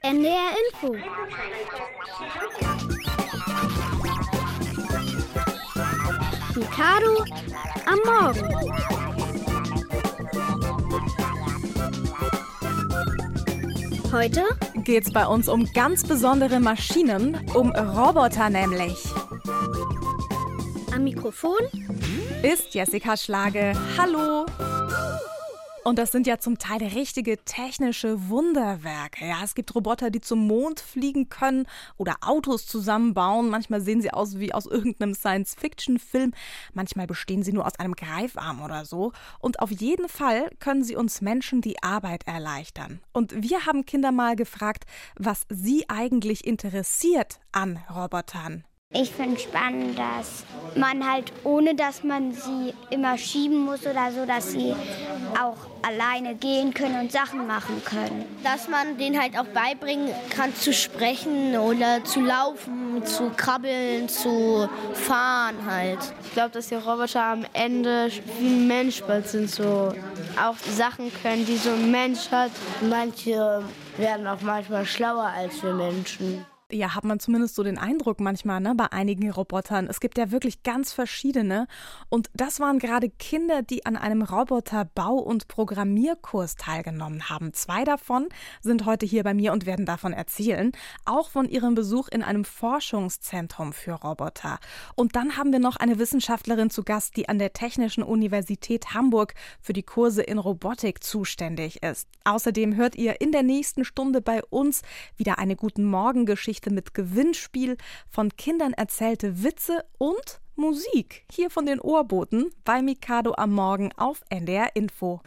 NDR Info. Mikado am Morgen. Heute geht's bei uns um ganz besondere Maschinen, um Roboter nämlich. Am Mikrofon ist Jessica Schlage. Hallo! Und das sind ja zum Teil richtige technische Wunderwerke. Ja, es gibt Roboter, die zum Mond fliegen können oder Autos zusammenbauen. Manchmal sehen sie aus wie aus irgendeinem Science-Fiction-Film. Manchmal bestehen sie nur aus einem Greifarm oder so. Und auf jeden Fall können sie uns Menschen die Arbeit erleichtern. Und wir haben Kinder mal gefragt, was sie eigentlich interessiert an Robotern. Ich finde spannend, dass man halt, ohne dass man sie immer schieben muss oder so, dass sie auch alleine gehen können und Sachen machen können. Dass man denen halt auch beibringen kann, zu sprechen oder zu laufen, zu krabbeln, zu fahren halt. Ich glaube, dass die Roboter am Ende wie ein Mensch bald sind, so auch Sachen können, die so ein Mensch hat. Manche werden auch manchmal schlauer als wir Menschen. Ja, hat man zumindest so den Eindruck manchmal, ne, bei einigen Robotern. Es gibt ja wirklich ganz verschiedene. Und das waren gerade Kinder, die an einem Roboterbau- und Programmierkurs teilgenommen haben. 2 davon sind heute hier bei mir und werden davon erzählen. Auch von ihrem Besuch in einem Forschungszentrum für Roboter. Und dann haben wir noch eine Wissenschaftlerin zu Gast, die an der Technischen Universität Hamburg für die Kurse in Robotik zuständig ist. Außerdem hört ihr in der nächsten Stunde bei uns wieder eine Guten-Morgen-Geschichte mit Gewinnspiel, von Kindern erzählte Witze und Musik. Hier von den Ohrboten bei Mikado am Morgen auf NDR Info.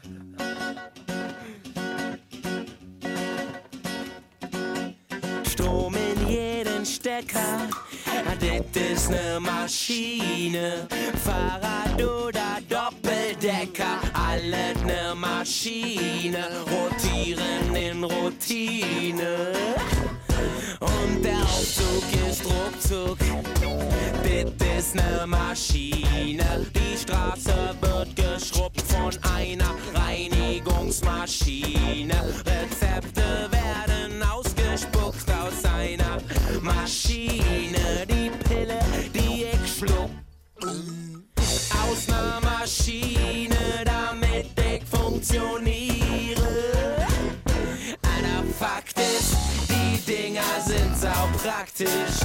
Strom in jeden Stecker, das ist ne Maschine. Fahrrad oder Doppeldecker, alles ne Maschine. Rotieren in Routine. Und der Aufzug ist ruckzuck, das ist ne Maschine. Die Straße wird geschrubbt von einer Reinigungsmaschine. Rezepte werden ausgespuckt aus einer Maschine. Die Pille, die ich schluck, aus ner Maschine, damit ich funktioniere. Einer Fakt ist, die Dinger sind saupraktisch.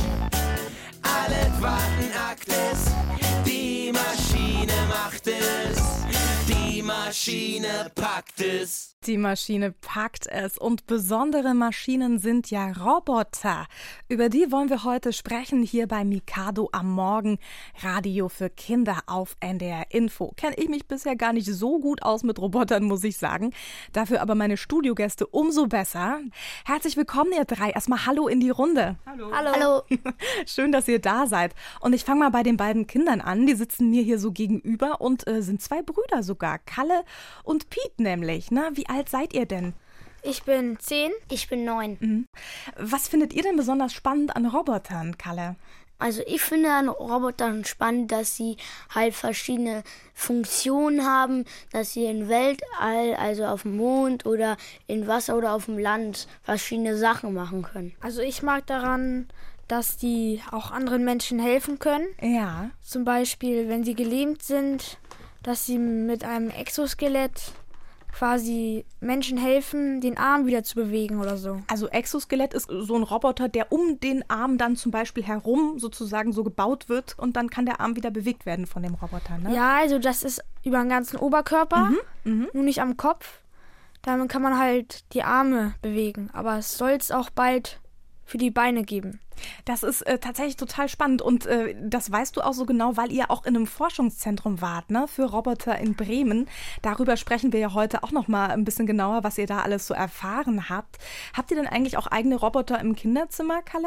Alles warten Akt ist, die Maschine macht es. Die Maschine packt es. Die Maschine packt es. Und besondere Maschinen sind ja Roboter. Über die wollen wir heute sprechen hier bei Mikado am Morgen. Radio für Kinder auf NDR Info. Kenne ich mich bisher gar nicht so gut aus mit Robotern, muss ich sagen. Dafür aber meine Studiogäste umso besser. Herzlich willkommen, ihr 3. Erstmal Hallo in die Runde. Hallo. Hallo. Schön, dass ihr da seid. Und ich fange mal bei den beiden Kindern an. Die sitzen mir hier so gegenüber und sind 2 Brüder sogar. Kalle und Piet nämlich. Na, wie alt seid ihr denn? Ich bin 10. Ich bin 9. Was findet ihr denn besonders spannend an Robotern, Kalle? Also ich finde an Robotern spannend, dass sie halt verschiedene Funktionen haben, dass sie im Weltall, also auf dem Mond oder in Wasser oder auf dem Land verschiedene Sachen machen können. Also ich mag daran, dass die auch anderen Menschen helfen können. Ja. Zum Beispiel, wenn sie gelähmt sind, dass sie mit einem Exoskelett quasi Menschen helfen, den Arm wieder zu bewegen oder so. Also Exoskelett ist so ein Roboter, der um den Arm dann zum Beispiel herum sozusagen so gebaut wird und dann kann der Arm wieder bewegt werden von dem Roboter, ne? Ja, also das ist über den ganzen Oberkörper, nur nicht am Kopf. Damit kann man halt die Arme bewegen, aber es soll es auch bald für die Beine geben. Das ist tatsächlich total spannend und das weißt du auch so genau, weil ihr auch in einem Forschungszentrum wart, ne, für Roboter in Bremen. Darüber sprechen wir ja heute auch noch mal ein bisschen genauer, was ihr da alles so erfahren habt. Habt ihr denn eigentlich auch eigene Roboter im Kinderzimmer, Kalle?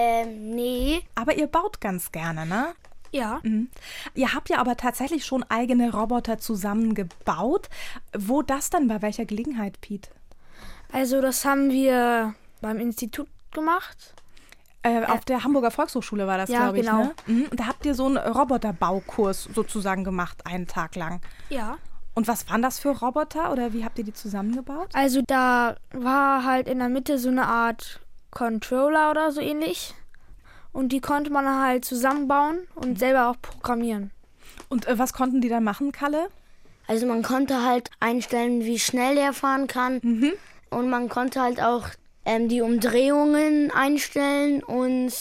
Nee. Aber ihr baut ganz gerne, ne? Ja. Ihr habt ja aber tatsächlich schon eigene Roboter zusammengebaut. Wo das dann? Bei welcher Gelegenheit, Piet? Also das haben wir beim Institut gemacht. Auf der Hamburger Volkshochschule war das, ja, glaube ich. Genau. Ne? Und da habt ihr so einen Roboterbaukurs sozusagen gemacht, einen Tag lang. Ja. Und was waren das für Roboter oder wie habt ihr die zusammengebaut? Also da war halt in der Mitte so eine Art Controller oder so ähnlich. Und die konnte man halt zusammenbauen und selber auch programmieren. Und was konnten die dann machen, Kalle? Also man konnte halt einstellen, wie schnell der fahren kann. Und man konnte halt auch die Umdrehungen einstellen und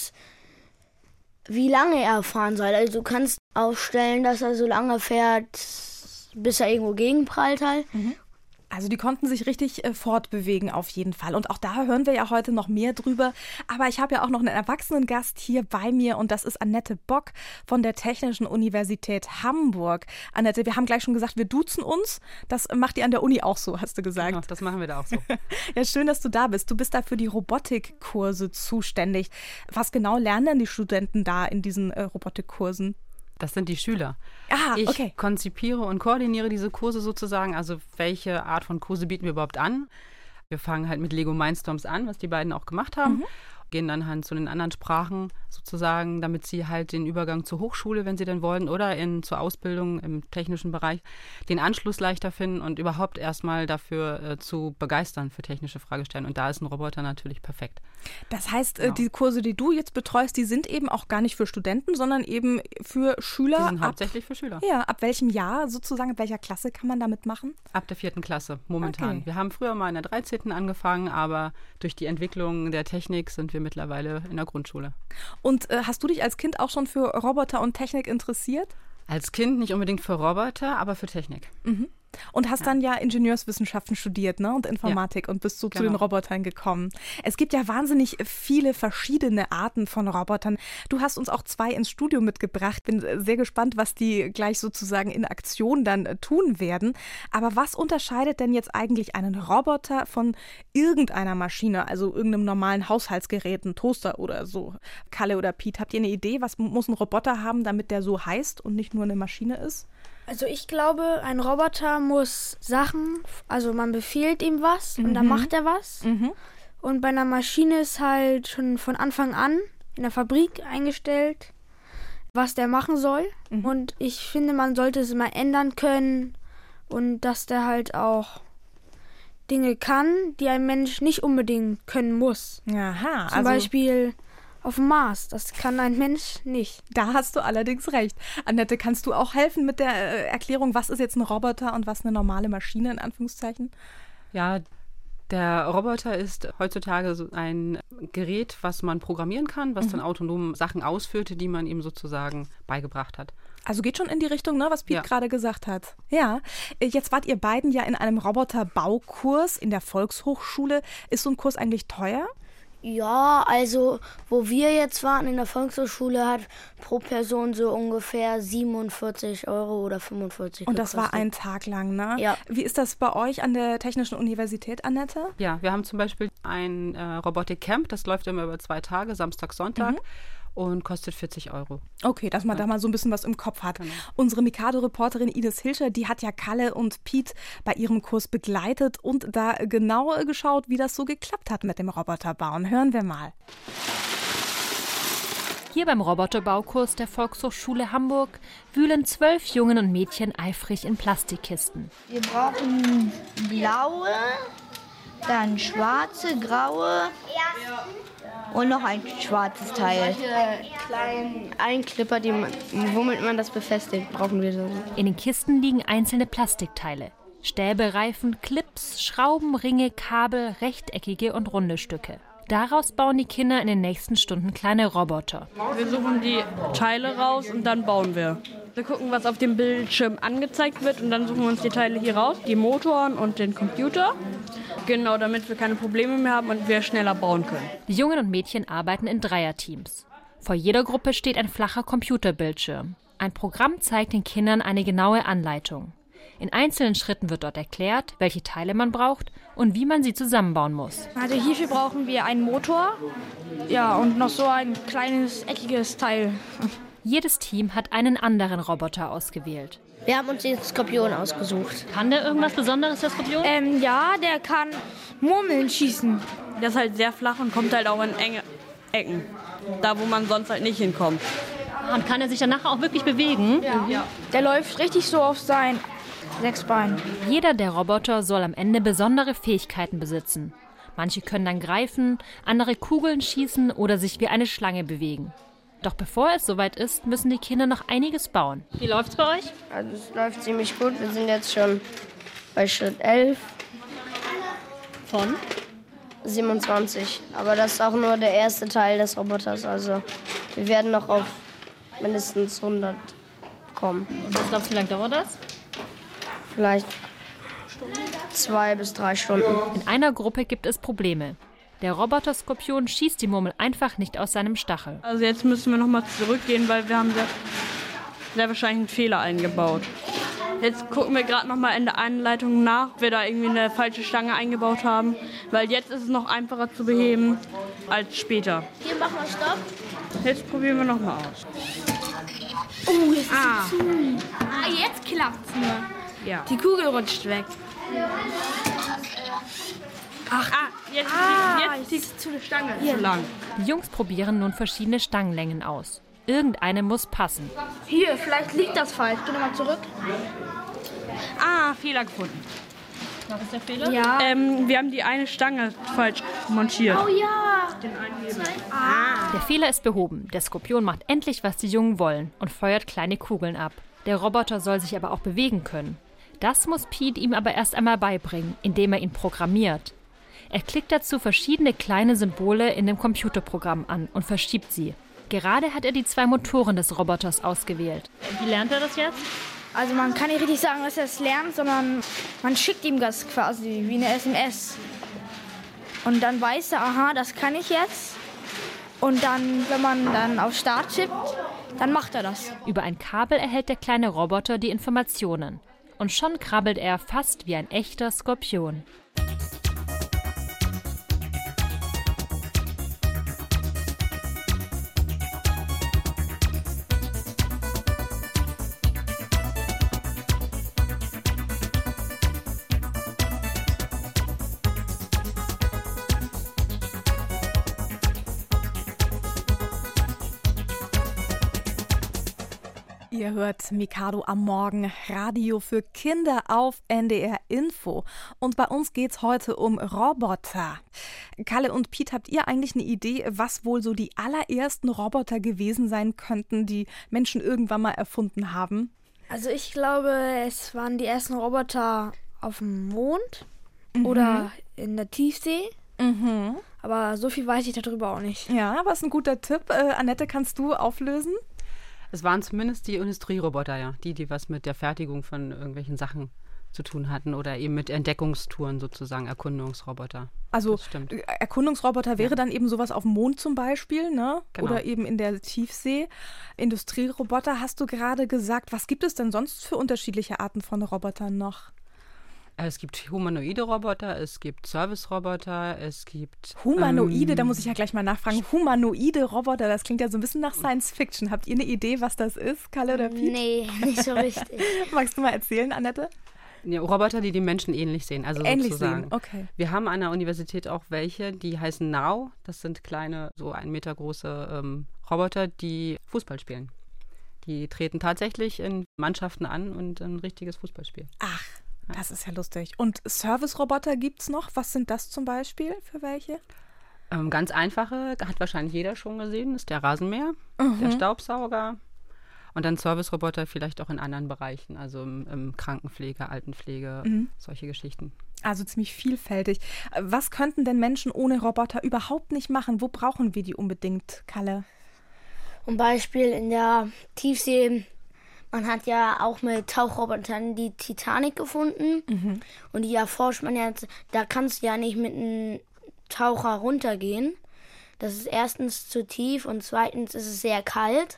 wie lange er fahren soll. Also du kannst aufstellen, dass er so lange fährt, bis er irgendwo gegenprallt halt. Also die konnten sich richtig fortbewegen auf jeden Fall. Und auch da hören wir ja heute noch mehr drüber. Aber ich habe ja auch noch einen Erwachsenengast hier bei mir und das ist Annette Bock von der Technischen Universität Hamburg. Annette, wir haben gleich schon gesagt, wir duzen uns. Das macht ihr an der Uni auch so, hast du gesagt. Ja, das machen wir da auch so. Ja, schön, dass du da bist. Du bist da für die Robotikkurse zuständig. Was genau lernen denn die Studenten da in diesen Robotikkursen? Das sind die Schüler. Okay. Ich konzipiere und koordiniere diese Kurse sozusagen. Also welche Art von Kurse bieten wir überhaupt an? Wir fangen halt mit Lego Mindstorms an, was die beiden auch gemacht haben. Gehen dann halt zu den anderen Sprachen sozusagen, damit sie halt den Übergang zur Hochschule, wenn sie denn wollen, oder zur Ausbildung im technischen Bereich, den Anschluss leichter finden und überhaupt erstmal dafür zu begeistern für technische Fragestellungen. Und da ist ein Roboter natürlich perfekt. Das heißt, die Kurse, die du jetzt betreust, die sind eben auch gar nicht für Studenten, sondern eben für Schüler. Die sind hauptsächlich für Schüler. Ja, ab welchem Jahr sozusagen, ab welcher Klasse kann man damit machen? Ab der 4. Klasse momentan. Okay. Wir haben früher mal in der 13. angefangen, aber durch die Entwicklung der Technik sind wir mittlerweile in der Grundschule. Und hast du dich als Kind auch schon für Roboter und Technik interessiert? Als Kind nicht unbedingt für Roboter, aber für Technik. Und hast dann ja Ingenieurswissenschaften studiert, ne? Und Informatik und bist so zu den Robotern gekommen. Es gibt ja wahnsinnig viele verschiedene Arten von Robotern. Du hast uns auch 2 ins Studio mitgebracht. Bin sehr gespannt, was die gleich sozusagen in Aktion dann tun werden. Aber was unterscheidet denn jetzt eigentlich einen Roboter von irgendeiner Maschine, also irgendeinem normalen Haushaltsgerät, ein Toaster oder so? Kalle oder Piet, habt ihr eine Idee, was muss ein Roboter haben, damit der so heißt und nicht nur eine Maschine ist? Also ich glaube, ein Roboter muss Sachen, also man befiehlt ihm was und dann macht er was. Und bei einer Maschine ist halt schon von Anfang an in der Fabrik eingestellt, was der machen soll. Und ich finde, man sollte es immer ändern können und dass der halt auch Dinge kann, die ein Mensch nicht unbedingt können muss. Aha, Zum Beispiel auf dem Mars. Das kann ein Mensch nicht. Da hast du allerdings recht. Annette, kannst du auch helfen mit der Erklärung, was ist jetzt ein Roboter und was eine normale Maschine in Anführungszeichen? Ja, der Roboter ist heutzutage so ein Gerät, was man programmieren kann, was dann autonom Sachen ausführt, die man ihm sozusagen beigebracht hat. Also geht schon in die Richtung, ne, was Piet gerade gesagt hat. Ja, jetzt wart ihr beiden ja in einem Roboterbaukurs in der Volkshochschule. Ist so ein Kurs eigentlich teuer? Ja, also wo wir jetzt waren in der Volkshochschule hat pro Person so ungefähr 47 € oder 45 €. Und das war ein Tag lang, ne? Ja. Wie ist das bei euch an der Technischen Universität, Annette? Ja, wir haben zum Beispiel ein Robotik-Camp, das läuft immer über 2 Tage, Samstag, Sonntag. Und kostet 40 €. Okay, dass man da mal so ein bisschen was im Kopf hat. Genau. Unsere Mikado-Reporterin Ines Hilscher, die hat ja Kalle und Piet bei ihrem Kurs begleitet und da genau geschaut, wie das so geklappt hat mit dem Roboterbauen. Hören wir mal. Hier beim Roboterbaukurs der Volkshochschule Hamburg wühlen 12 Jungen und Mädchen eifrig in Plastikkisten. Wir brauchen blaue, dann schwarze, graue und noch ein schwarzes Teil. Kleinen Einklipper, womit man das befestigt, brauchen wir so. In den Kisten liegen einzelne Plastikteile. Stäbe, Reifen, Clips, Schrauben, Ringe, Kabel, rechteckige und runde Stücke. Daraus bauen die Kinder in den nächsten Stunden kleine Roboter. Wir suchen die Teile raus und dann bauen wir. Wir gucken, was auf dem Bildschirm angezeigt wird und dann suchen wir uns die Teile hier raus, die Motoren und den Computer. Genau, damit wir keine Probleme mehr haben und wir schneller bauen können. Die Jungen und Mädchen arbeiten in Dreierteams. Vor jeder Gruppe steht ein flacher Computerbildschirm. Ein Programm zeigt den Kindern eine genaue Anleitung. In einzelnen Schritten wird dort erklärt, welche Teile man braucht und wie man sie zusammenbauen muss. Also hierfür brauchen wir einen Motor, ja, und noch so ein kleines, eckiges Teil. Jedes Team hat einen anderen Roboter ausgewählt. Wir haben uns den Skorpion ausgesucht. Kann der irgendwas Besonderes, der Skorpion? Ja, der kann Murmeln schießen. Der ist halt sehr flach und kommt halt auch in enge Ecken. Da, wo man sonst halt nicht hinkommt. Und kann er sich danach auch wirklich bewegen? Ja. Der läuft richtig so auf sein 6 Bein. Jeder der Roboter soll am Ende besondere Fähigkeiten besitzen. Manche können dann greifen, andere Kugeln schießen oder sich wie eine Schlange bewegen. Doch bevor es soweit ist, müssen die Kinder noch einiges bauen. Wie läuft's bei euch? Also es läuft ziemlich gut. Wir sind jetzt schon bei Schritt 11. Von? 27. Aber das ist auch nur der erste Teil des Roboters. Also wir werden noch auf mindestens 100 kommen. Und was glaubst du, wie lange dauert das? Vielleicht 2 bis 3 Stunden. In einer Gruppe gibt es Probleme. Der Roboter-Skorpion schießt die Murmel einfach nicht aus seinem Stachel. Also jetzt müssen wir nochmal zurückgehen, weil wir haben sehr wahrscheinlich einen Fehler eingebaut. Jetzt gucken wir gerade nochmal in der Anleitung nach, ob wir da irgendwie eine falsche Stange eingebaut haben. Weil jetzt ist es noch einfacher zu beheben als später. Hier, mach mal Stopp. Jetzt probieren wir nochmal aus. Oh, jetzt ist sie zu. Jetzt klappt's nur. Ja. Die Kugel rutscht weg. Jetzt ist die Stange zu lang. Die Jungs probieren nun verschiedene Stangenlängen aus. Irgendeine muss passen. Hier, vielleicht liegt das falsch. Geh nochmal zurück. Fehler gefunden. Was ist der Fehler? Ja. Wir haben die eine Stange falsch montiert. Oh ja. Der Fehler ist behoben. Der Skorpion macht endlich, was die Jungen wollen und feuert kleine Kugeln ab. Der Roboter soll sich aber auch bewegen können. Das muss Pete ihm aber erst einmal beibringen, indem er ihn programmiert. Er klickt dazu verschiedene kleine Symbole in dem Computerprogramm an und verschiebt sie. Gerade hat er die 2 Motoren des Roboters ausgewählt. Wie lernt er das jetzt? Also man kann nicht richtig sagen, dass er es lernt, sondern man schickt ihm das quasi wie eine SMS. Und dann weiß er, aha, das kann ich jetzt. Und dann, wenn man dann auf Start tippt, dann macht er das. Über ein Kabel erhält der kleine Roboter die Informationen. Und schon krabbelt er fast wie ein echter Skorpion. Ihr hört Mikado am Morgen, Radio für Kinder auf NDR Info. Und bei uns geht's heute um Roboter. Kalle und Piet, habt ihr eigentlich eine Idee, was wohl so die allerersten Roboter gewesen sein könnten, die Menschen irgendwann mal erfunden haben? Also ich glaube, es waren die ersten Roboter auf dem Mond oder in der Tiefsee. Aber so viel weiß ich darüber auch nicht. Ja, aber ist ein guter Tipp. Annette, kannst du auflösen? Es waren zumindest die Industrieroboter, ja. Die was mit der Fertigung von irgendwelchen Sachen zu tun hatten oder eben mit Entdeckungstouren sozusagen, Erkundungsroboter. Also Erkundungsroboter wäre dann eben sowas auf dem Mond zum Beispiel, ne? Genau. Oder eben in der Tiefsee. Industrieroboter hast du gerade gesagt. Was gibt es denn sonst für unterschiedliche Arten von Robotern noch? Es gibt humanoide Roboter, es gibt Service-Roboter, es gibt... Humanoide, da muss ich ja gleich mal nachfragen. Humanoide Roboter, das klingt ja so ein bisschen nach Science-Fiction. Habt ihr eine Idee, was das ist, Kalle oder Piet? Nee, nicht so richtig. Magst du mal erzählen, Annette? Ja, Roboter, die den Menschen ähnlich sehen, also Ähnlich sozusagen. sehen, okay. Wir haben an der Universität auch welche, die heißen Now. Das sind kleine, so 1 Meter große Roboter, die Fußball spielen. Die treten tatsächlich in Mannschaften an und ein richtiges Fußballspiel. Ach, das ist ja lustig. Und Service-Roboter gibt's noch? Was sind das zum Beispiel für welche? Ganz einfache, hat wahrscheinlich jeder schon gesehen, ist der Rasenmäher, der Staubsauger und dann Service-Roboter vielleicht auch in anderen Bereichen, also im Krankenpflege, Altenpflege, solche Geschichten. Also ziemlich vielfältig. Was könnten denn Menschen ohne Roboter überhaupt nicht machen? Wo brauchen wir die unbedingt, Kalle? Zum Beispiel in der Tiefsee. Man hat ja auch mit Tauchrobotern die Titanic gefunden. Und die erforscht man jetzt. Da kannst du ja nicht mit einem Taucher runtergehen. Das ist erstens zu tief und zweitens ist es sehr kalt.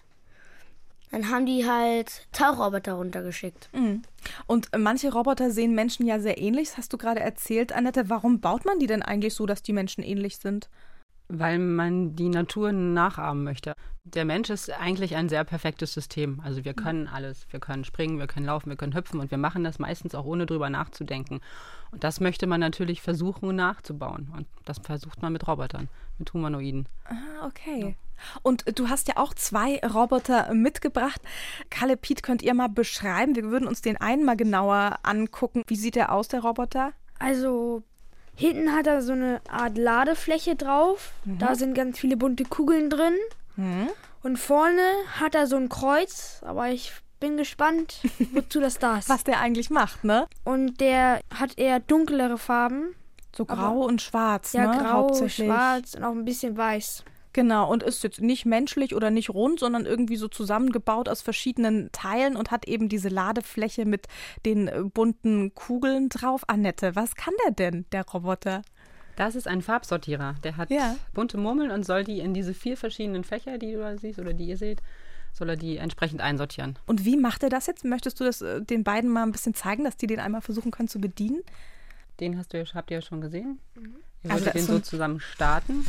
Dann haben die halt Tauchroboter runtergeschickt. Und manche Roboter sehen Menschen ja sehr ähnlich. Das hast du gerade erzählt, Annette. Warum baut man die denn eigentlich so, dass die Menschen ähnlich sind? Weil man die Natur nachahmen möchte. Der Mensch ist eigentlich ein sehr perfektes System. Also wir können alles. Wir können springen, wir können laufen, wir können hüpfen und wir machen das meistens auch ohne drüber nachzudenken. Und das möchte man natürlich versuchen nachzubauen. Und das versucht man mit Robotern, mit Humanoiden. Ah, okay. Ja. Und du hast ja auch 2 Roboter mitgebracht. Kalle, Piet, könnt ihr mal beschreiben? Wir würden uns den einen mal genauer angucken. Wie sieht der aus, der Roboter? Also Hinten hat er so eine Art Ladefläche drauf. Da sind ganz viele bunte Kugeln drin. Und vorne hat er so ein Kreuz, aber ich bin gespannt, wozu das da ist. Was der eigentlich macht, ne? Und der hat eher dunklere Farben. So grau und schwarz, ja, ne? Grau, hauptsächlich. schwarz und auch ein bisschen weiß. Genau, und ist jetzt nicht menschlich oder nicht rund, sondern irgendwie so zusammengebaut aus verschiedenen Teilen und hat eben diese Ladefläche mit den bunten Kugeln drauf. Annette, was kann der denn, der Roboter? Das ist ein Farbsortierer. Der hat bunte Murmeln und soll die in diese 4 verschiedenen Fächer, die du da siehst oder die ihr seht, soll er die entsprechend einsortieren. Und wie macht er das jetzt? Möchtest du das den beiden mal ein bisschen zeigen, dass die den einmal versuchen können zu bedienen? Den habt ihr ja schon gesehen. Ihr wolltet den so zusammen starten.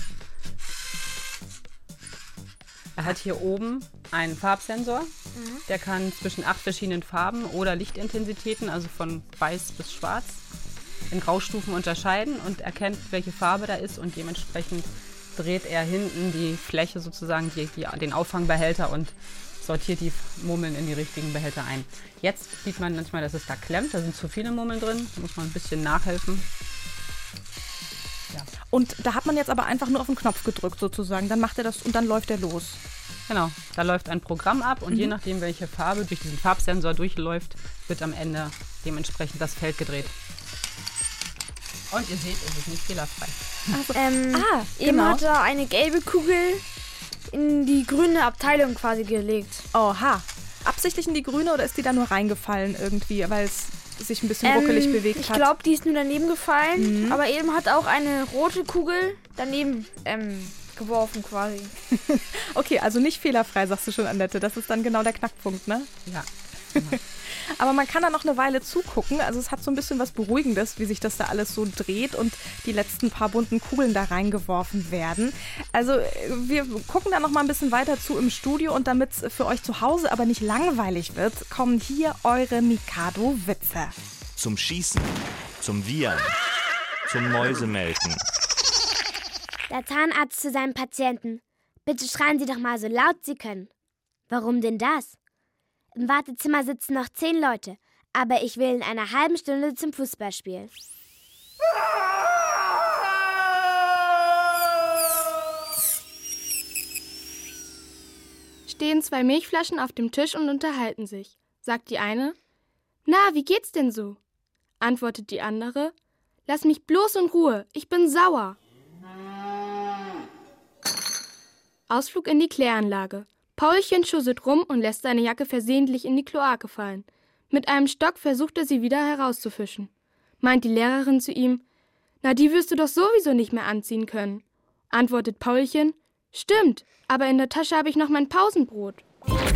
Er hat hier oben einen Farbsensor. Der kann zwischen 8 verschiedenen Farben oder Lichtintensitäten, also von weiß bis schwarz, in Graustufen unterscheiden und erkennt, welche Farbe da ist und dementsprechend dreht er hinten die Fläche sozusagen, den Auffangbehälter und sortiert die Murmeln in die richtigen Behälter ein. Jetzt sieht man manchmal, dass es da klemmt, da sind zu viele Murmeln drin, da muss man ein bisschen nachhelfen. Ja. Und da hat man jetzt aber einfach nur auf den Knopf gedrückt sozusagen, dann macht er das und dann läuft er los. Genau, da läuft ein Programm ab und je nachdem, welche Farbe durch diesen Farbsensor durchläuft, wird am Ende dementsprechend das Feld gedreht. Und ihr seht, es ist nicht fehlerfrei. Eben hat er eine gelbe Kugel in die grüne Abteilung quasi gelegt. Oha. Absichtlich in die grüne oder ist die da nur reingefallen irgendwie, weil es sich ein bisschen ruckelig bewegt hat? Ich glaube, die ist nur daneben gefallen, aber eben hat auch eine rote Kugel daneben geworfen quasi. Okay, also nicht fehlerfrei, sagst du schon, Annette. Das ist dann genau der Knackpunkt, ne? Ja. Genau. Aber man kann da noch eine Weile zugucken. Also es hat so ein bisschen was Beruhigendes, wie sich das da alles so dreht und die letzten paar bunten Kugeln da reingeworfen werden. Also wir gucken da noch mal ein bisschen weiter zu im Studio und damit es für euch zu Hause aber nicht langweilig wird, kommen hier eure Mikado-Witze. Zum Schießen, zum Wiehern, zum Mäusemelken. Der Zahnarzt zu seinem Patienten. Bitte schreien Sie doch mal so laut Sie können. Warum denn das? Im Wartezimmer sitzen noch 10 Leute, aber ich will in einer halben Stunde zum Fußballspiel. Stehen 2 Milchflaschen auf dem Tisch und unterhalten sich. Sagt die eine: Na, wie geht's denn so? Antwortet die andere: Lass mich bloß in Ruhe, ich bin sauer. Ausflug in die Kläranlage. Paulchen schusselt rum und lässt seine Jacke versehentlich in die Kloake fallen. Mit einem Stock versucht er sie wieder herauszufischen. Meint die Lehrerin zu ihm: Na, die wirst du doch sowieso nicht mehr anziehen können. Antwortet Paulchen: Stimmt, aber in der Tasche habe ich noch mein Pausenbrot.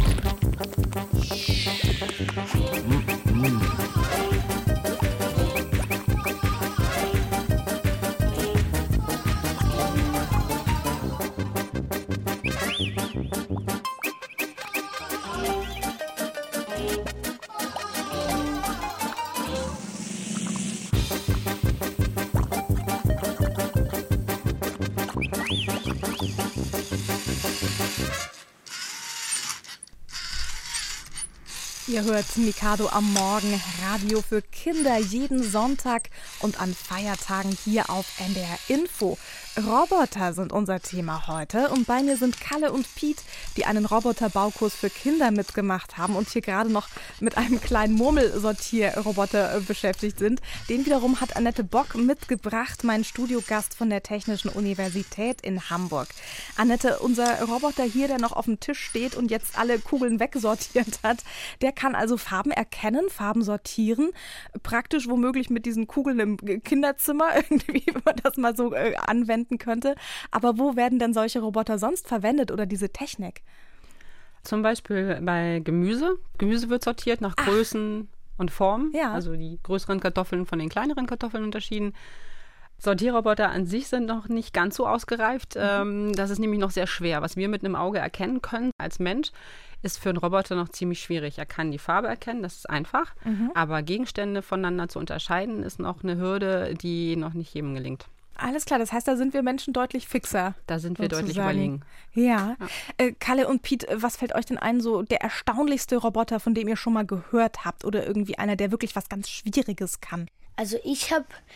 Ihr hört Mikado am Morgen, Radio für Kinder, jeden Sonntag und an Feiertagen hier auf NDR Info. Roboter sind unser Thema heute und bei mir sind Kalle und Piet, die einen Roboterbaukurs für Kinder mitgemacht haben und hier gerade noch mit einem kleinen Murmelsortierroboter beschäftigt sind. Den wiederum hat Annette Bock mitgebracht, mein Studiogast von der Technischen Universität in Hamburg. Annette, unser Roboter hier, der noch auf dem Tisch steht und jetzt alle Kugeln wegsortiert hat, der kann also Farben erkennen, Farben sortieren, praktisch womöglich mit diesen Kugeln im Kinderzimmer, irgendwie, wenn man das mal so anwenden könnte. Aber wo werden denn solche Roboter sonst verwendet oder diese Technik? Zum Beispiel bei Gemüse. Gemüse wird sortiert nach Größen und Formen. Ja. Also die größeren Kartoffeln von den kleineren Kartoffeln unterschieden. Sortierroboter an sich sind noch nicht ganz so ausgereift. Das ist nämlich noch sehr schwer. Was wir mit einem Auge erkennen können als Mensch, ist für einen Roboter noch ziemlich schwierig. Er kann die Farbe erkennen, das ist einfach. Aber Gegenstände voneinander zu unterscheiden, ist noch eine Hürde, die noch nicht jedem gelingt. Alles klar, das heißt, da sind wir Menschen deutlich fixer. Da sind wir deutlich überlegen. Ja. Kalle und Piet, was fällt euch denn ein, so der erstaunlichste Roboter, von dem ihr schon mal gehört habt oder irgendwie einer, der wirklich was ganz Schwieriges kann? Also ich habe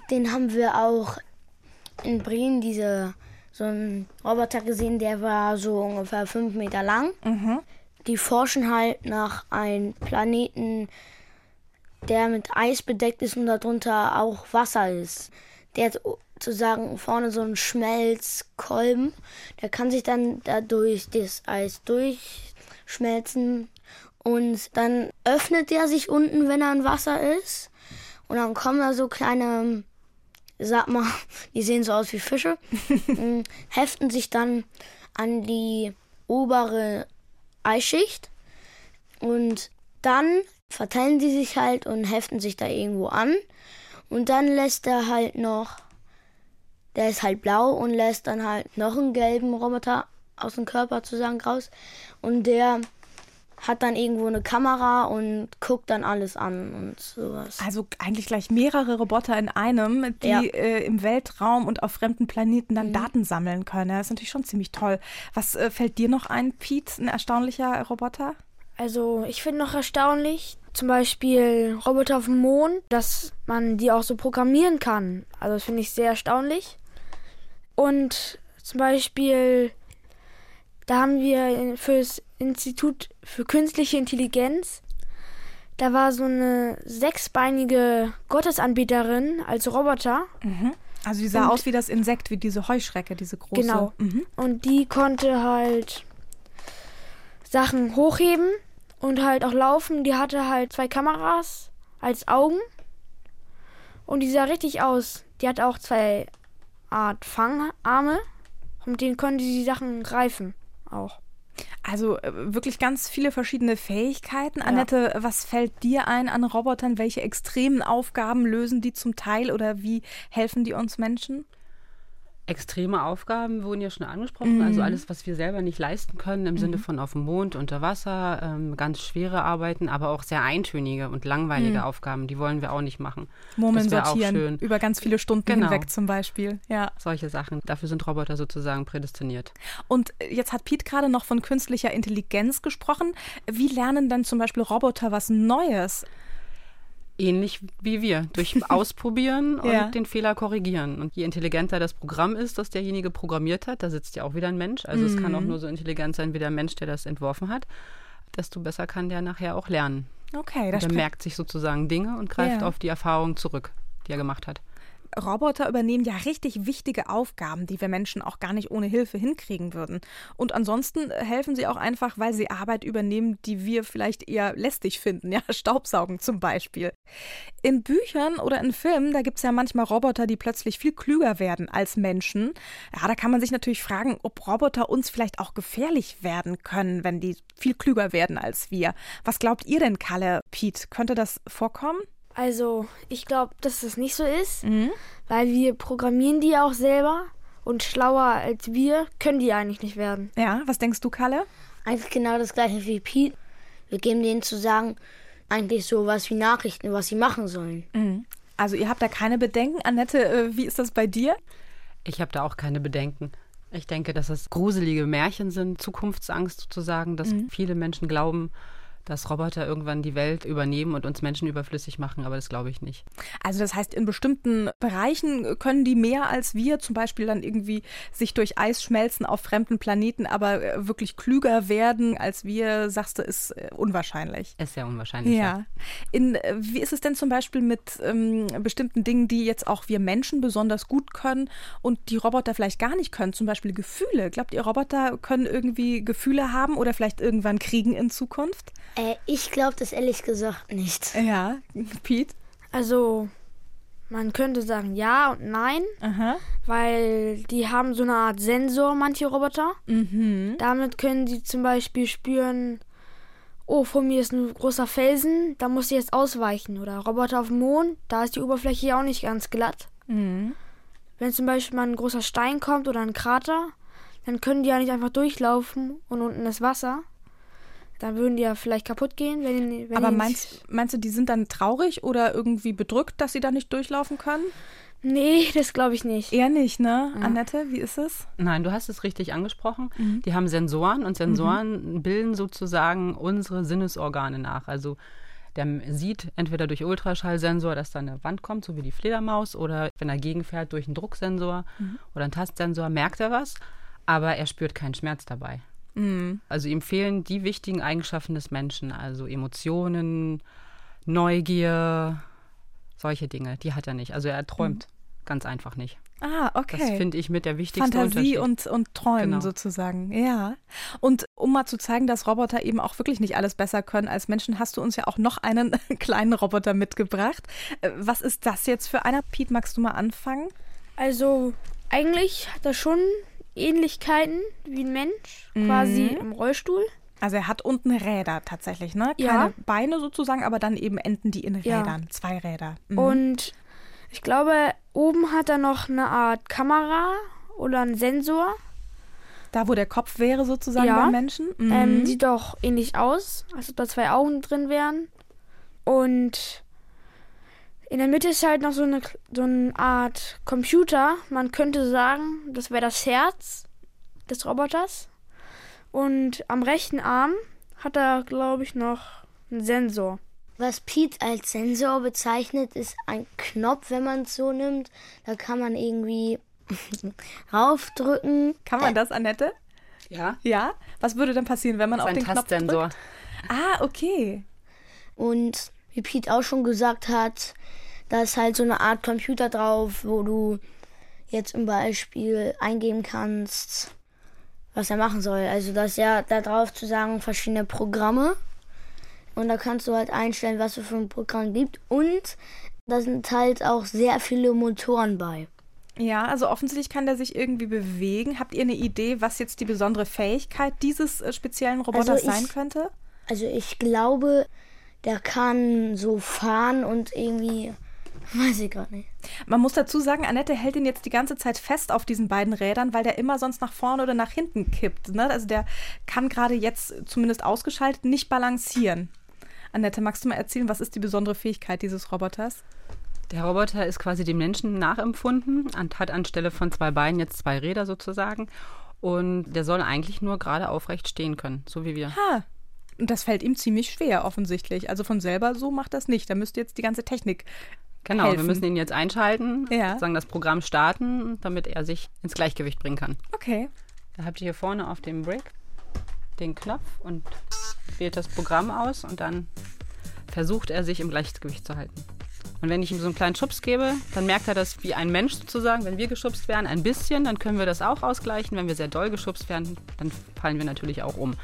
Den haben wir auch in Bremen, so einen Roboter gesehen, der war so ungefähr 5 Meter lang. Die forschen halt nach einem Planeten, der mit Eis bedeckt ist und darunter auch Wasser ist. Der hat sozusagen vorne so einen Schmelzkolben. Der kann sich dann dadurch das Eis durchschmelzen. Und dann öffnet der sich unten, wenn er in Wasser ist. Und dann kommen da so kleine, sag mal, die sehen so aus wie Fische, heften sich dann an die obere Eisschicht. Und dann verteilen die sich halt und heften sich da irgendwo an. Und dann lässt er halt noch, der ist halt blau und lässt dann halt noch einen gelben Roboter aus dem Körper sozusagen raus. Und der hat dann irgendwo eine Kamera und guckt dann alles an und sowas. Also eigentlich gleich mehrere Roboter in einem, die im Weltraum und auf fremden Planeten dann Daten sammeln können. Das ist natürlich schon ziemlich toll. Was fällt dir noch ein, Pete, ein erstaunlicher Roboter? Also ich finde noch erstaunlich, zum Beispiel Roboter auf dem Mond, dass man die auch so programmieren kann. Also das finde ich sehr erstaunlich. Und zum Beispiel, da haben wir fürs Institut für künstliche Intelligenz, da war so eine 6-beinige Gottesanbeterin als Roboter. Also die sah aus wie das Insekt, wie diese Heuschrecke, diese große. Genau. Und die konnte halt Sachen hochheben und halt auch laufen. Die hatte halt 2 Kameras als Augen. Und die sah richtig aus. Die hat auch 2 Art Fangarme. Und mit denen konnte sie die Sachen greifen auch. Also wirklich ganz viele verschiedene Fähigkeiten. Annette, was fällt dir ein an Robotern? Welche extremen Aufgaben lösen die zum Teil oder wie helfen die uns Menschen? Extreme Aufgaben wurden ja schon angesprochen, also alles, was wir selber nicht leisten können, im Sinne von auf dem Mond, unter Wasser, ganz schwere Arbeiten, aber auch sehr eintönige und langweilige Aufgaben, die wollen wir auch nicht machen. Murmeln das sortieren, auch schön. Über ganz viele Stunden hinweg zum Beispiel. Ja. Solche Sachen, dafür sind Roboter sozusagen prädestiniert. Und jetzt hat Pete gerade noch von künstlicher Intelligenz gesprochen. Wie lernen denn zum Beispiel Roboter was Neues? Ähnlich wie wir, durch Ausprobieren und den Fehler korrigieren. Und je intelligenter das Programm ist, das derjenige programmiert hat, da sitzt ja auch wieder ein Mensch, also es kann auch nur so intelligent sein wie der Mensch, der das entworfen hat, desto besser kann der nachher auch lernen. Okay, der merkt sich sozusagen Dinge und greift auf die Erfahrung zurück, die er gemacht hat. Roboter übernehmen ja richtig wichtige Aufgaben, die wir Menschen auch gar nicht ohne Hilfe hinkriegen würden. Und ansonsten helfen sie auch einfach, weil sie Arbeit übernehmen, die wir vielleicht eher lästig finden. Ja, Staubsaugen zum Beispiel. In Büchern oder in Filmen, da gibt es ja manchmal Roboter, die plötzlich viel klüger werden als Menschen. Ja, da kann man sich natürlich fragen, ob Roboter uns vielleicht auch gefährlich werden können, wenn die viel klüger werden als wir. Was glaubt ihr denn, Kalle, Pete? Könnte das vorkommen? Also, ich glaube, dass das nicht so ist, weil wir programmieren die auch selber und schlauer als wir können die eigentlich nicht werden. Ja, was denkst du, Kalle? Eigentlich genau das gleiche wie Pete. Wir geben denen zu sagen, eigentlich sowas wie Nachrichten, was sie machen sollen. Also ihr habt da keine Bedenken. Annette, wie ist das bei dir? Ich habe da auch keine Bedenken. Ich denke, dass es gruselige Märchen sind, Zukunftsangst sozusagen, dass viele Menschen glauben, dass Roboter irgendwann die Welt übernehmen und uns Menschen überflüssig machen, aber das glaube ich nicht. Also das heißt, in bestimmten Bereichen können die mehr als wir, zum Beispiel dann irgendwie sich durch Eis schmelzen auf fremden Planeten, aber wirklich klüger werden als wir, sagst du, ist unwahrscheinlich. Ist sehr unwahrscheinlich, ja. Wie ist es denn zum Beispiel mit bestimmten Dingen, die jetzt auch wir Menschen besonders gut können und die Roboter vielleicht gar nicht können, zum Beispiel Gefühle? Glaubt ihr, Roboter können irgendwie Gefühle haben oder vielleicht irgendwann kriegen in Zukunft? Ich glaube das ehrlich gesagt nicht. Ja, Pete? Also, man könnte sagen ja und nein, weil die haben so eine Art Sensor, manche Roboter. Damit können sie zum Beispiel spüren, oh, vor mir ist ein großer Felsen, da muss ich jetzt ausweichen. Oder Roboter auf dem Mond, da ist die Oberfläche ja auch nicht ganz glatt. Wenn zum Beispiel mal ein großer Stein kommt oder ein Krater, dann können die ja nicht einfach durchlaufen und unten ist Wasser. Dann würden die ja vielleicht kaputt gehen. Aber meinst du, die sind dann traurig oder irgendwie bedrückt, dass sie da nicht durchlaufen können? Nee, das glaube ich nicht. Eher nicht, ne? Ja. Annette, wie ist es? Nein, du hast es richtig angesprochen. Die haben Sensoren und Sensoren bilden sozusagen unsere Sinnesorgane nach. Also Der sieht entweder durch Ultraschallsensor, dass da eine Wand kommt, so wie die Fledermaus, oder wenn er gegenfährt durch einen Drucksensor oder einen Tastsensor, merkt er was, aber er spürt keinen Schmerz dabei. Also ihm fehlen die wichtigen Eigenschaften des Menschen, also Emotionen, Neugier, solche Dinge, die hat er nicht. Also er träumt ganz einfach nicht. Ah, okay. Das finde ich mit der wichtigste Fantasie Unterschied. und Träumen Genau. sozusagen, ja. Und um mal zu zeigen, dass Roboter eben auch wirklich nicht alles besser können als Menschen, hast du uns ja auch noch einen kleinen Roboter mitgebracht. Was ist das jetzt für einer? Piet, magst du mal anfangen? Also eigentlich hat er schon Ähnlichkeiten wie ein Mensch, quasi im Rollstuhl. Also er hat unten Räder tatsächlich, ne? Keine Ja. Beine sozusagen, aber dann eben enden die in Ja. Rädern, 2 Räder. Und ich glaube, oben hat er noch eine Art Kamera oder einen Sensor. Da, wo der Kopf wäre sozusagen Ja. beim Menschen? Sieht doch ähnlich aus, als ob da 2 Augen drin wären. Und in der Mitte ist halt noch so eine Art Computer. Man könnte sagen, das wäre das Herz des Roboters. Und am rechten Arm hat er, glaube ich, noch einen Sensor. Was Piet als Sensor bezeichnet, ist ein Knopf, wenn man es so nimmt. Da kann man irgendwie raufdrücken. Kann man das, Annette? Ja. Ja? Was würde dann passieren, wenn man Das auf ist den ein Knopf Tastsensor. drückt? Ah, okay. Und wie Piet auch schon gesagt hat, da ist halt so eine Art Computer drauf, wo du jetzt zum Beispiel eingeben kannst, was er machen soll. Also das ist ja da drauf zu sagen verschiedene Programme. Und da kannst du halt einstellen, was es für ein Programm gibt. Und da sind halt auch sehr viele Motoren bei. Ja, also offensichtlich kann der sich irgendwie bewegen. Habt ihr eine Idee, was jetzt die besondere Fähigkeit dieses speziellen Roboters sein könnte? Also ich glaube, der kann so fahren und irgendwie, weiß ich gerade nicht. Man muss dazu sagen, Annette hält ihn jetzt die ganze Zeit fest auf diesen beiden Rädern, weil der immer sonst nach vorne oder nach hinten kippt. Ne? Also der kann gerade jetzt, zumindest ausgeschaltet, nicht balancieren. Annette, magst du mal erzählen, was ist die besondere Fähigkeit dieses Roboters? Der Roboter ist quasi dem Menschen nachempfunden und hat anstelle von 2 Beinen jetzt 2 Räder sozusagen. Und der soll eigentlich nur gerade aufrecht stehen können, so wie wir. Ha, und das fällt ihm ziemlich schwer offensichtlich. Also von selber so macht das nicht. Da müsste jetzt die ganze Technik Genau, helfen. wir müssen ihn jetzt einschalten, Ja. sozusagen das Programm starten, damit er sich ins Gleichgewicht bringen kann. Okay. Da habt ihr hier vorne auf dem Brick den Knopf und wählt das Programm aus und dann versucht er, sich im Gleichgewicht zu halten. Und wenn ich ihm so einen kleinen Schubs gebe, dann merkt er das wie ein Mensch sozusagen. Wenn wir geschubst werden, ein bisschen, dann können wir das auch ausgleichen. Wenn wir sehr doll geschubst werden, dann fallen wir natürlich auch um.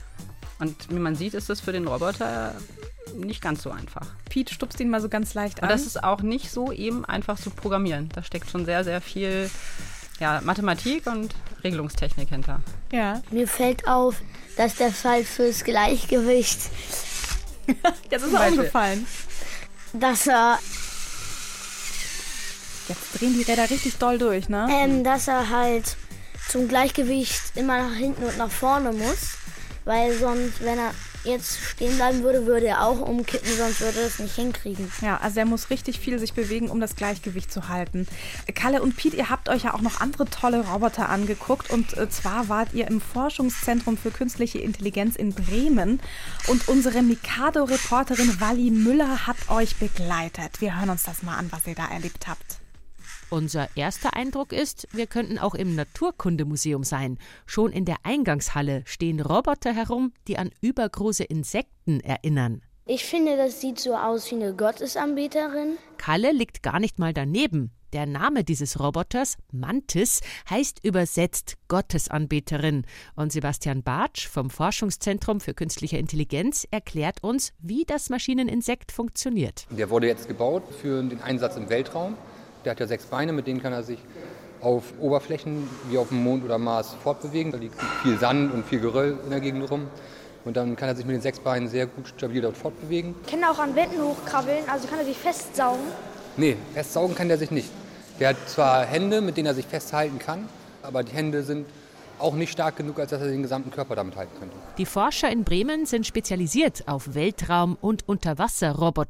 Und wie man sieht, ist das für den Roboter nicht ganz so einfach. Piet stupst ihn mal so ganz leicht an. Und das ist auch nicht so eben einfach zu programmieren. Da steckt schon sehr, sehr viel Mathematik und Regelungstechnik hinter. Ja. Mir fällt auf, dass der Fall fürs Gleichgewicht, Jetzt ist er umgefallen. dass er, Jetzt drehen die Räder richtig doll durch, ne? dass er halt zum Gleichgewicht immer nach hinten und nach vorne muss. Weil sonst, wenn er jetzt stehen bleiben würde, würde er auch umkippen, sonst würde er es nicht hinkriegen. Ja, also er muss richtig viel sich bewegen, um das Gleichgewicht zu halten. Kalle und Piet, ihr habt euch ja auch noch andere tolle Roboter angeguckt. Und zwar wart ihr im Forschungszentrum für künstliche Intelligenz in Bremen. Und unsere Mikado-Reporterin Wally Müller hat euch begleitet. Wir hören uns das mal an, was ihr da erlebt habt. Unser erster Eindruck ist, wir könnten auch im Naturkundemuseum sein. Schon in der Eingangshalle stehen Roboter herum, die an übergroße Insekten erinnern. Ich finde, das sieht so aus wie eine Gottesanbeterin. Kalle liegt gar nicht mal daneben. Der Name dieses Roboters, Mantis, heißt übersetzt Gottesanbeterin. Und Sebastian Bartsch vom Forschungszentrum für künstliche Intelligenz erklärt uns, wie das Maschineninsekt funktioniert. Der wurde jetzt gebaut für den Einsatz im Weltraum. Der hat ja 6 Beine, mit denen kann er sich auf Oberflächen wie auf dem Mond oder Mars fortbewegen. Da liegt viel Sand und viel Geröll in der Gegend rum. Und dann kann er sich mit den 6 Beinen sehr gut stabil dort fortbewegen. Kann er auch an Wänden hochkrabbeln, also kann er sich festsaugen? Nee, festsaugen kann der sich nicht. Der hat zwar Hände, mit denen er sich festhalten kann, aber die Hände sind auch nicht stark genug, als dass er den gesamten Körper damit halten könnte. Die Forscher in Bremen sind spezialisiert auf Weltraum- und Unterwasserroboter.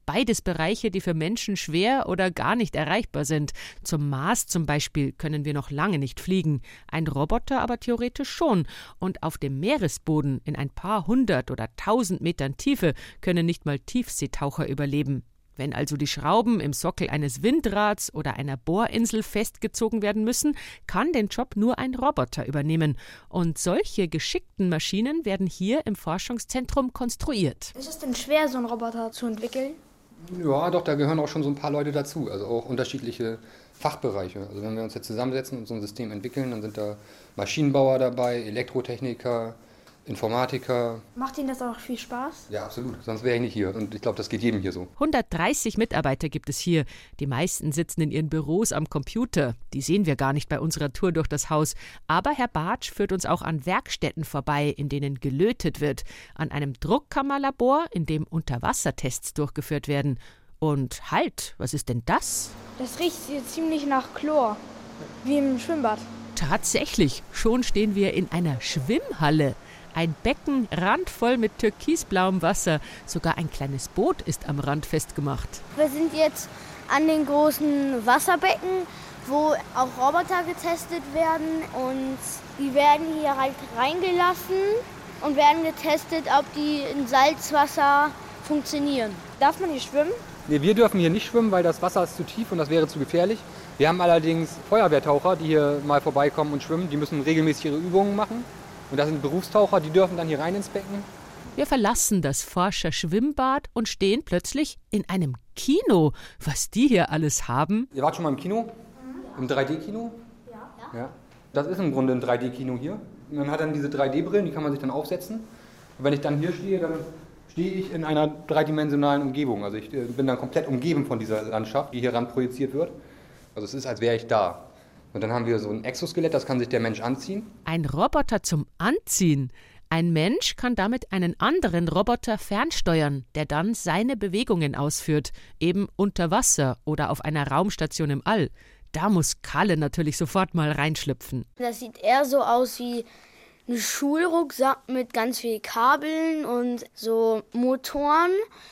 Beides Bereiche, die für Menschen schwer oder gar nicht erreichbar sind. Zum Mars zum Beispiel können wir noch lange nicht fliegen. Ein Roboter aber theoretisch schon. Und auf dem Meeresboden in ein paar 100 oder 1000 Metern Tiefe können nicht mal Tiefseetaucher überleben. Wenn also die Schrauben im Sockel eines Windrads oder einer Bohrinsel festgezogen werden müssen, kann den Job nur ein Roboter übernehmen. Und solche geschickten Maschinen werden hier im Forschungszentrum konstruiert. Ist es denn schwer, so einen Roboter zu entwickeln? Ja, doch, da gehören auch schon so ein paar Leute dazu, also auch unterschiedliche Fachbereiche. Also wenn wir uns jetzt zusammensetzen und so ein System entwickeln, dann sind da Maschinenbauer dabei, Elektrotechniker, Informatiker. Macht Ihnen das auch viel Spaß? Ja, absolut. Sonst wäre ich nicht hier. Und ich glaube, das geht jedem hier so. 130 Mitarbeiter gibt es hier. Die meisten sitzen in ihren Büros am Computer. Die sehen wir gar nicht bei unserer Tour durch das Haus. Aber Herr Bartsch führt uns auch an Werkstätten vorbei, in denen gelötet wird. An einem Druckkammerlabor, in dem Unterwassertests durchgeführt werden. Und halt, was ist denn das? Das riecht hier ziemlich nach Chlor. Wie im Schwimmbad. Tatsächlich, schon stehen wir in einer Schwimmhalle. Ein Becken randvoll mit türkisblauem Wasser. Sogar ein kleines Boot ist am Rand festgemacht. Wir sind jetzt an den großen Wasserbecken, wo auch Roboter getestet werden. Und die werden hier halt reingelassen und werden getestet, ob die in Salzwasser funktionieren. Darf man hier schwimmen? Nee, wir dürfen hier nicht schwimmen, weil das Wasser ist zu tief und das wäre zu gefährlich. Wir haben allerdings Feuerwehrtaucher, die hier mal vorbeikommen und schwimmen. Die müssen regelmäßig ihre Übungen machen. Und das sind Berufstaucher, die dürfen dann hier rein ins Becken. Wir verlassen das Forscher-Schwimmbad und stehen plötzlich in einem Kino. Was die hier alles haben. Ihr wart schon mal im Kino? Im 3D-Kino? Ja. Das ist im Grunde ein 3D-Kino hier. Man hat dann diese 3D-Brillen, die kann man sich dann aufsetzen. Und wenn ich dann hier stehe, dann stehe ich in einer dreidimensionalen Umgebung. Also ich bin dann komplett umgeben von dieser Landschaft, die hier ran projiziert wird. Also es ist, als wäre ich da. Und dann haben wir so ein Exoskelett, das kann sich der Mensch anziehen. Ein Roboter zum Anziehen. Ein Mensch kann damit einen anderen Roboter fernsteuern, der dann seine Bewegungen ausführt, eben unter Wasser oder auf einer Raumstation im All. Da muss Kalle natürlich sofort mal reinschlüpfen. Das sieht eher so aus wie ein Schulrucksack mit ganz viel Kabeln und so Motoren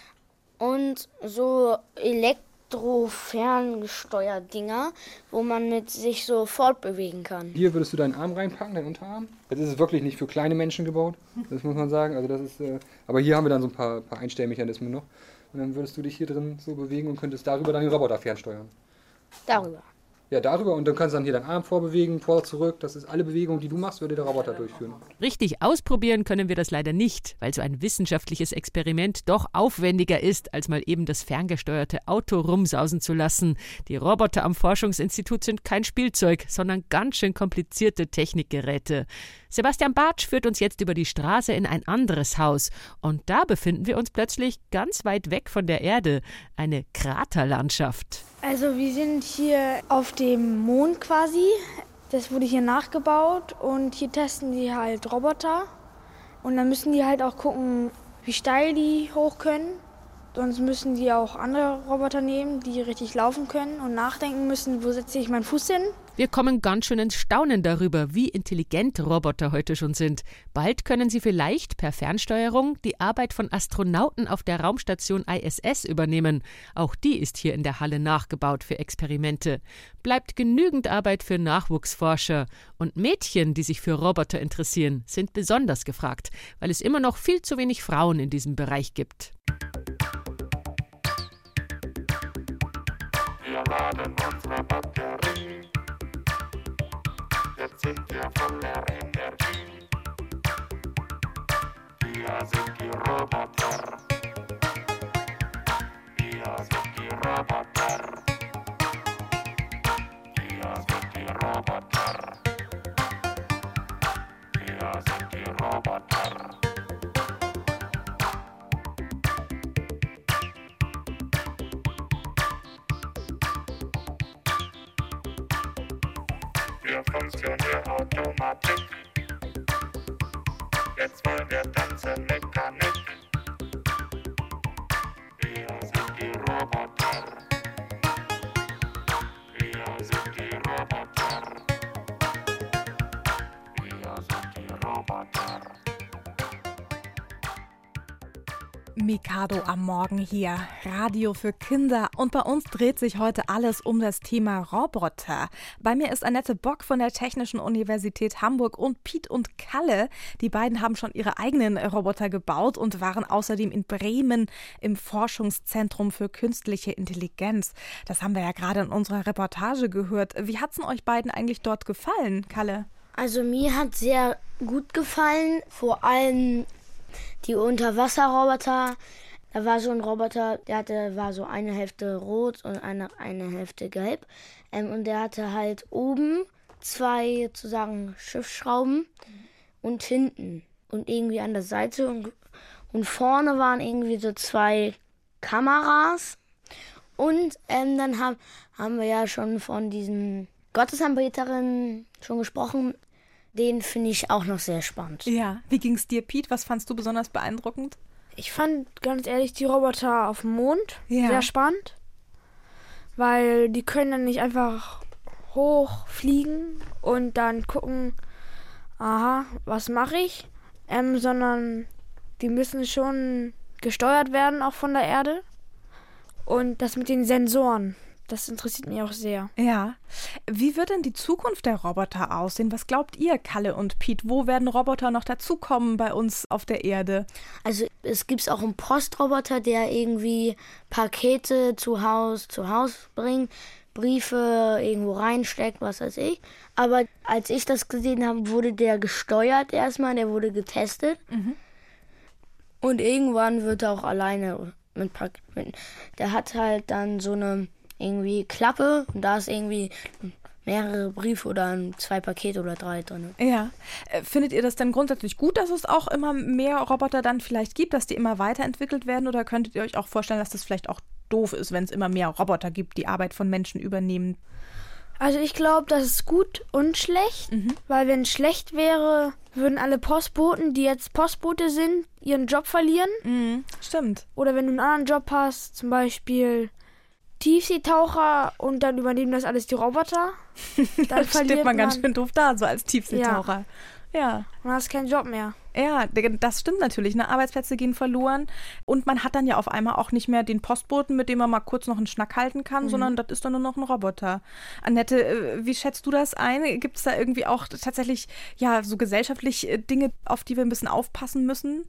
und so ferngesteuert Dinger, wo man mit sich so fortbewegen kann. Hier würdest du deinen Arm reinpacken, deinen Unterarm. Jetzt ist es wirklich nicht für kleine Menschen gebaut, das muss man sagen. Also das ist, aber hier haben wir dann so ein paar Einstellmechanismen noch. Und dann würdest du dich hier drin so bewegen und könntest darüber dann den Roboter fernsteuern. Darüber. Ja, darüber. Und dann kannst du dann hier deinen Arm vorbewegen, vor, zurück. Das ist alle Bewegungen, die du machst, würde der Roboter durchführen. Richtig ausprobieren können wir das leider nicht, weil so ein wissenschaftliches Experiment doch aufwendiger ist, als mal eben das ferngesteuerte Auto rumsausen zu lassen. Die Roboter am Forschungsinstitut sind kein Spielzeug, sondern ganz schön komplizierte Technikgeräte. Sebastian Bartsch führt uns jetzt über die Straße in ein anderes Haus. Und da befinden wir uns plötzlich ganz weit weg von der Erde. Eine Kraterlandschaft. Also wir sind hier auf dem Mond quasi. Das wurde hier nachgebaut und hier testen die halt Roboter. Und dann müssen die halt auch gucken, wie steil die hoch können. Sonst müssen die auch andere Roboter nehmen, die richtig laufen können und nachdenken müssen, wo setze ich meinen Fuß hin. Wir kommen ganz schön ins Staunen darüber, wie intelligent Roboter heute schon sind. Bald können sie vielleicht per Fernsteuerung die Arbeit von Astronauten auf der Raumstation ISS übernehmen. Auch die ist hier in der Halle nachgebaut für Experimente. Bleibt genügend Arbeit für Nachwuchsforscher. Und Mädchen, die sich für Roboter interessieren, sind besonders gefragt, weil es immer noch viel zu wenig Frauen in diesem Bereich gibt. Wir laden unsere Batterie. Jetzt sind wir voller Energie. Wir sind die Roboter. Wir sind die Roboter. Wir sind die Roboter. Wir sind die Roboter. Wir funktionieren Automatik. Jetzt wollen wir tanzen Mechanik. Wir sind die Roboter. Wir sind die Roboter. Wir sind die Roboter. Mikado am Morgen hier, Radio für Kinder. Und bei uns dreht sich heute alles um das Thema Roboter. Bei mir ist Annette Bock von der Technischen Universität Hamburg und Piet und Kalle. Die beiden haben schon ihre eigenen Roboter gebaut und waren außerdem in Bremen im Forschungszentrum für künstliche Intelligenz. Das haben wir ja gerade in unserer Reportage gehört. Wie hat's denn euch beiden eigentlich dort gefallen, Kalle? Also mir hat sehr gut gefallen, vor allem die Unterwasserroboter. Da war so ein Roboter, war so eine Hälfte rot und eine Hälfte gelb. Und der hatte halt oben 2 sozusagen Schiffsschrauben und hinten und irgendwie an der Seite. Und vorne waren irgendwie so 2 Kameras. Und dann haben wir ja schon von diesen Gottesanbeterinnen schon gesprochen. Den finde ich auch noch sehr spannend. Ja, wie ging's dir, Piet? Was fandst du besonders beeindruckend? Ich fand ganz ehrlich die Roboter auf dem Mond sehr spannend, weil die können dann nicht einfach hochfliegen und dann gucken, aha, was mache ich, sondern die müssen schon gesteuert werden, auch von der Erde. Und das mit den Sensoren, das interessiert mich auch sehr. Ja. Wie wird denn die Zukunft der Roboter aussehen? Was glaubt ihr, Kalle und Piet? Wo werden Roboter noch dazukommen bei uns auf der Erde? Also es gibt auch einen Postroboter, der irgendwie Pakete zu Haus bringt, Briefe irgendwo reinsteckt, was weiß ich. Aber als ich das gesehen habe, wurde der gesteuert erstmal, der wurde getestet. Mhm. Und irgendwann wird er auch alleine der hat halt dann so eine irgendwie Klappe und da ist irgendwie mehrere Briefe oder 2 Pakete oder 3 drin. Ja. Findet ihr das denn grundsätzlich gut, dass es auch immer mehr Roboter dann vielleicht gibt, dass die immer weiterentwickelt werden, oder könntet ihr euch auch vorstellen, dass das vielleicht auch doof ist, wenn es immer mehr Roboter gibt, die Arbeit von Menschen übernehmen? Also ich glaube, das ist gut und schlecht, weil wenn es schlecht wäre, würden alle Postboten, die jetzt Postbote sind, ihren Job verlieren. Mhm. Stimmt. Oder wenn du einen anderen Job hast, zum Beispiel Tiefseetaucher, und dann übernehmen das alles die Roboter. Dann steht man ganz schön doof da, so als Tiefseetaucher. Ja. Man hast keinen Job mehr. Ja, das stimmt natürlich. Ne? Arbeitsplätze gehen verloren und man hat dann ja auf einmal auch nicht mehr den Postboten, mit dem man mal kurz noch einen Schnack halten kann, sondern das ist dann nur noch ein Roboter. Annette, wie schätzt du das ein? Gibt es da irgendwie auch tatsächlich ja so gesellschaftlich Dinge, auf die wir ein bisschen aufpassen müssen?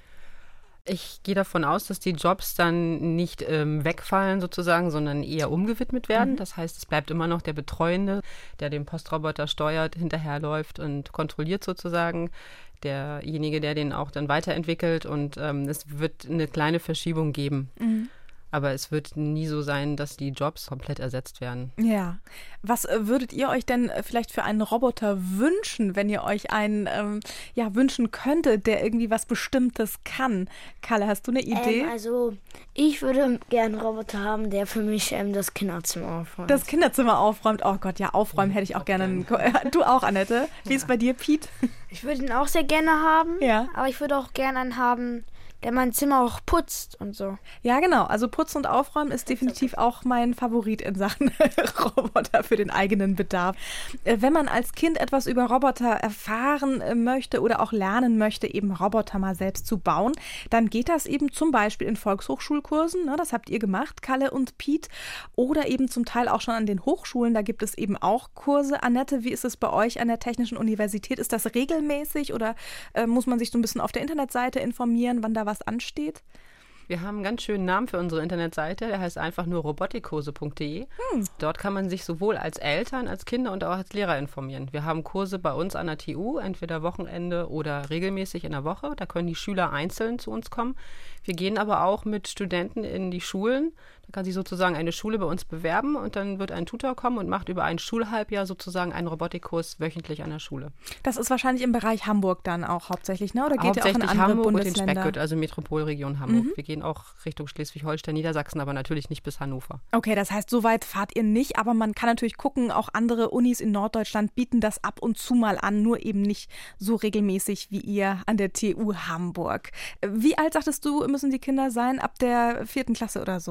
Ich gehe davon aus, dass die Jobs dann nicht wegfallen sozusagen, sondern eher umgewidmet werden. Das heißt, es bleibt immer noch der Betreuende, der den Postroboter steuert, hinterherläuft und kontrolliert sozusagen. Derjenige, der den auch dann weiterentwickelt, und es wird eine kleine Verschiebung geben. Aber es wird nie so sein, dass die Jobs komplett ersetzt werden. Ja. Was würdet ihr euch denn vielleicht für einen Roboter wünschen, wenn ihr euch einen wünschen könntet, der irgendwie was Bestimmtes kann? Kalle, hast du eine Idee? Also ich würde gerne einen Roboter haben, der für mich das Kinderzimmer aufräumt. Das Kinderzimmer aufräumt? Oh Gott, ja, aufräumen hätte ich auch gerne. Du auch, Annette? Wie ist bei dir, Piet? Ich würde ihn auch sehr gerne haben, ja. Aber ich würde auch gerne einen haben, der mein Zimmer auch putzt und so. Ja, genau. Also Putzen und Aufräumen ist definitiv auch mein Favorit in Sachen Roboter für den eigenen Bedarf. Wenn man als Kind etwas über Roboter erfahren möchte oder auch lernen möchte, eben Roboter mal selbst zu bauen, dann geht das eben zum Beispiel in Volkshochschulkursen. Ne, das habt ihr gemacht, Kalle und Piet. Oder eben zum Teil auch schon an den Hochschulen. Da gibt es eben auch Kurse. Annette, wie ist es bei euch an der Technischen Universität? Ist das regelmäßig oder muss man sich so ein bisschen auf der Internetseite informieren, wann da was ansteht? Wir haben einen ganz schönen Namen für unsere Internetseite, der heißt einfach nur robotikkurse.de. Dort kann man sich sowohl als Eltern, als Kinder und auch als Lehrer informieren. Wir haben Kurse bei uns an der TU, entweder Wochenende oder regelmäßig in der Woche. Da können die Schüler einzeln zu uns kommen. Wir gehen aber auch mit Studenten in die Schulen. Da kann sich sozusagen eine Schule bei uns bewerben und dann wird ein Tutor kommen und macht über ein Schulhalbjahr sozusagen einen Robotikkurs wöchentlich an der Schule. Das ist wahrscheinlich im Bereich Hamburg dann auch hauptsächlich, ne? Oder geht ihr auch in andere Hamburg Bundesländer? Und den Speckgürtel, also Metropolregion Hamburg. Wir gehen auch Richtung Schleswig-Holstein, Niedersachsen, aber natürlich nicht bis Hannover. Okay, das heißt, so weit fahrt ihr nicht, aber man kann natürlich gucken, auch andere Unis in Norddeutschland bieten das ab und zu mal an, nur eben nicht so regelmäßig wie ihr an der TU Hamburg. Wie alt, sagtest du, müssen die Kinder sein? Ab der 4. Klasse oder so, ne?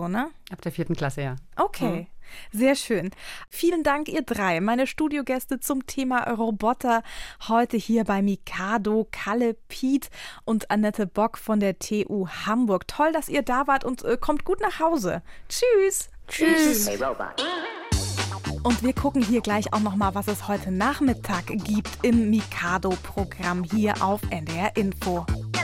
Ab der 4. Klasse, ja. Okay, sehr schön. Vielen Dank, ihr drei, meine Studiogäste zum Thema Roboter. Heute hier bei Mikado, Kalle, Piet und Annette Bock von der TU Hamburg. Toll, dass ihr da wart und kommt gut nach Hause. Tschüss. Tschüss. Hey, Robot. Und wir gucken hier gleich auch nochmal, was es heute Nachmittag gibt im Mikado-Programm hier auf NDR Info.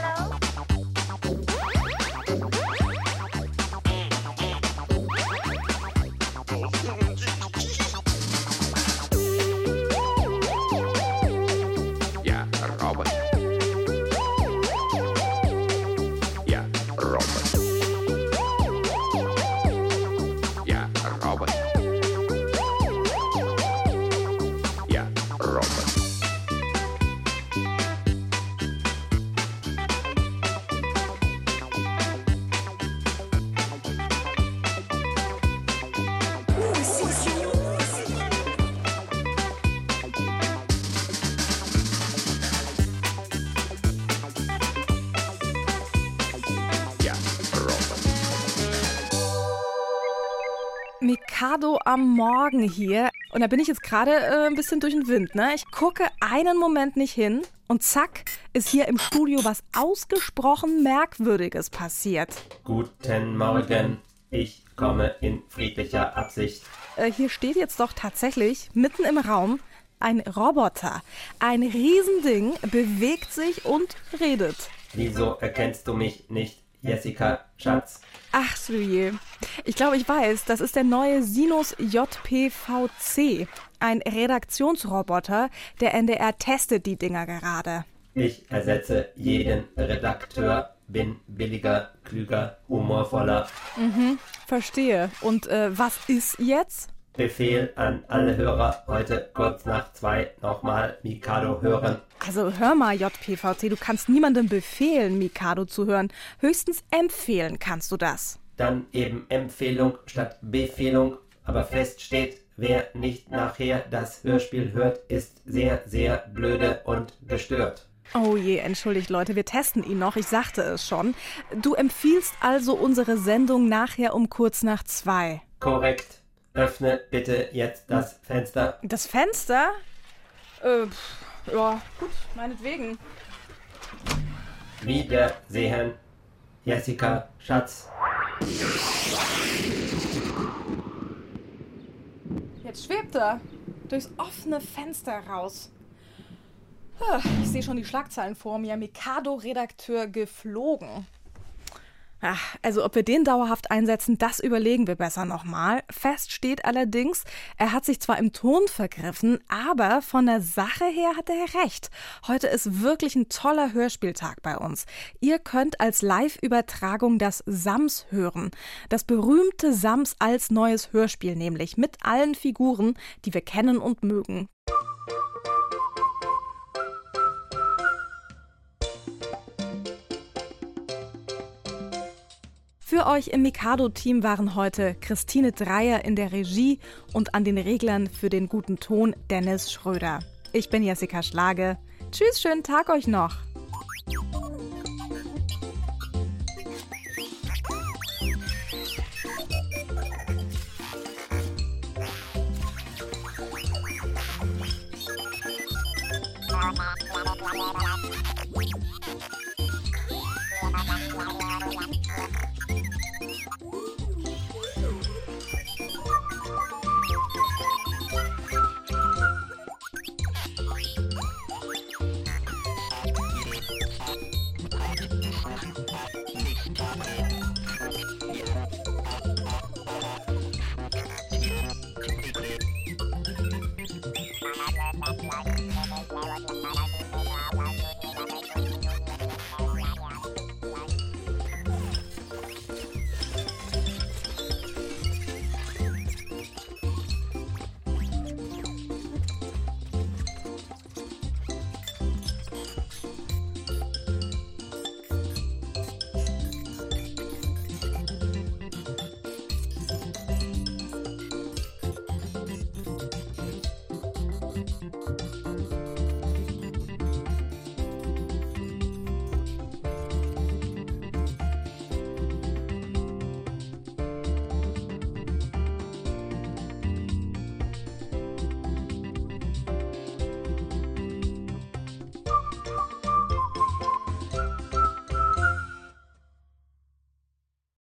Mikado am Morgen hier. Und da bin ich jetzt gerade ein bisschen durch den Wind, ne? Ich gucke einen Moment nicht hin und zack, ist hier im Studio was ausgesprochen Merkwürdiges passiert. Guten Morgen, ich komme in friedlicher Absicht. Hier steht jetzt doch tatsächlich mitten im Raum ein Roboter. Ein Riesending, bewegt sich und redet. Wieso erkennst du mich nicht, Jessica, Schatz? Ach so je. Ich glaube, ich weiß, das ist der neue Sinus JPVC. Ein Redaktionsroboter. Der NDR testet die Dinger gerade. Ich ersetze jeden Redakteur, bin billiger, klüger, humorvoller. Verstehe. Und was ist jetzt? Befehl an alle Hörer, heute kurz nach 2 nochmal Mikado hören. Also hör mal, JPVC, du kannst niemandem befehlen, Mikado zu hören. Höchstens empfehlen kannst du das. Dann eben Empfehlung statt Befehlung. Aber fest steht, wer nicht nachher das Hörspiel hört, ist sehr, sehr blöde und gestört. Oh je, entschuldigt Leute, wir testen ihn noch, ich sagte es schon. Du empfiehlst also unsere Sendung nachher um kurz nach 2. Korrekt. Öffne bitte jetzt das Fenster. Das Fenster? Ja, gut, meinetwegen. Wiedersehen, Jessica, Schatz. Jetzt schwebt er durchs offene Fenster raus. Ich sehe schon die Schlagzeilen vor mir. Mikado-Redakteur geflogen. Also ob wir den dauerhaft einsetzen, das überlegen wir besser nochmal. Fest steht allerdings, er hat sich zwar im Ton vergriffen, aber von der Sache her hat er recht. Heute ist wirklich ein toller Hörspieltag bei uns. Ihr könnt als Live-Übertragung das Sams hören. Das berühmte Sams als neues Hörspiel nämlich, mit allen Figuren, die wir kennen und mögen. Für euch im Mikado-Team waren heute Christine Dreier in der Regie und an den Reglern für den guten Ton Dennis Schröder. Ich bin Jessica Schlage. Tschüss, schönen Tag euch noch. Mama.